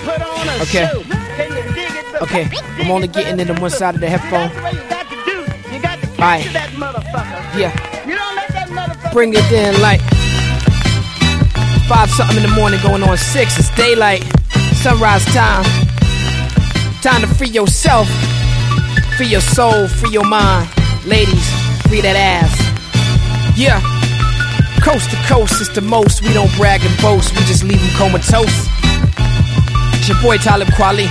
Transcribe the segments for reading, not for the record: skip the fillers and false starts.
Okay. Okay. I'm only getting into one side of the headphone. Alright. Yeah. Bring it in like 5 something in the morning going on 6. It's daylight. Sunrise time. Time to free yourself. Free your soul. Free your mind. Ladies, free that ass. Yeah. Coast to coast, it's the most. We don't brag and boast, we just leave them comatose. It's your boy Talib Kweli.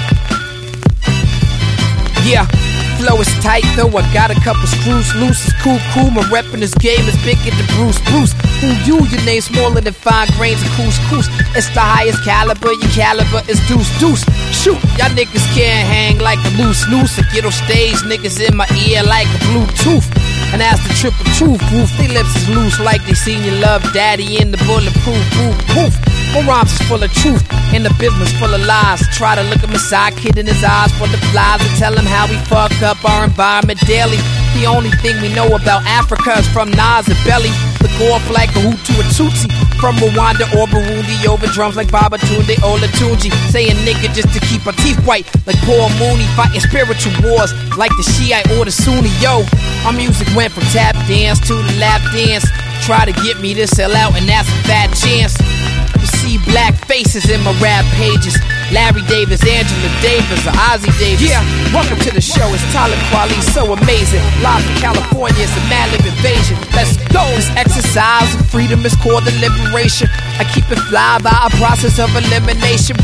Yeah, flow is tight though, I got a couple screws loose. It's cool, my rep in this game is bigger than Bruce. Who you? Your name smaller than 5 grains of couscous. It's the highest caliber, your caliber is deuce. Shoot, y'all niggas can't hang like a loose noose. I get on stage, niggas in my ear like a Bluetooth. And that's the triple truth, proof. They lips is loose like they seen your love daddy in the bulletproof, poof. My rhymes is full of truth, and the business full of lies. Try to look at my sidekick in his eyes full of flies and tell him how we fuck up our environment daily. The only thing we know about Africa is from Nas and Belly. The off like a Hutu or Tutsi. From Rwanda or Burundi, over drums like Babatunde or Latunji. Saying nigga just to keep our teeth white, like Paul Mooney. Fighting spiritual wars like the Shiite or the Sunni. Yo, our music went from tap dance to the lap dance. Try to get me to sell out and that's a fat chance. You see black faces in my rap pages. Larry Davis, Angela Davis, or Ozzy Davis. Yeah, welcome to the show. It's Talib Kweli, so amazing. Live from California, it's a mad lib invasion. Let's go. This exercise of freedom is called the liberation. I keep it fly by a process of elimination.